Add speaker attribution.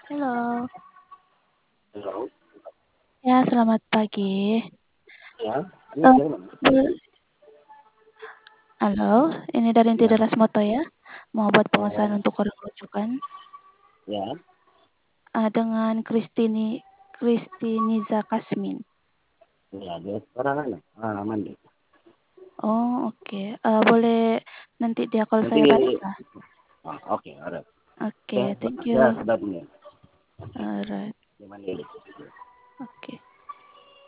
Speaker 1: Halo.
Speaker 2: Halo.
Speaker 1: Ya, selamat pagi.
Speaker 2: Ya, ini
Speaker 1: Eee,
Speaker 2: dari mana?
Speaker 1: bol Halo, ini dari Inti
Speaker 2: Ya,
Speaker 1: Deras Moto ya, mau buat pengesahan
Speaker 2: oh,
Speaker 1: untuk orang rujukan,
Speaker 2: ya,
Speaker 1: dengan Christiniza Kasmin.
Speaker 2: ya, dia sekarang mandi.
Speaker 1: Oh, oke, boleh nanti dia call
Speaker 2: Nanti,
Speaker 1: saya balik ya?
Speaker 2: oke, alright.
Speaker 1: Oke,
Speaker 2: Ya,
Speaker 1: thank
Speaker 2: saya
Speaker 1: you.
Speaker 2: sudah ini.
Speaker 1: Alright,
Speaker 2: Dia mandi.
Speaker 1: oke.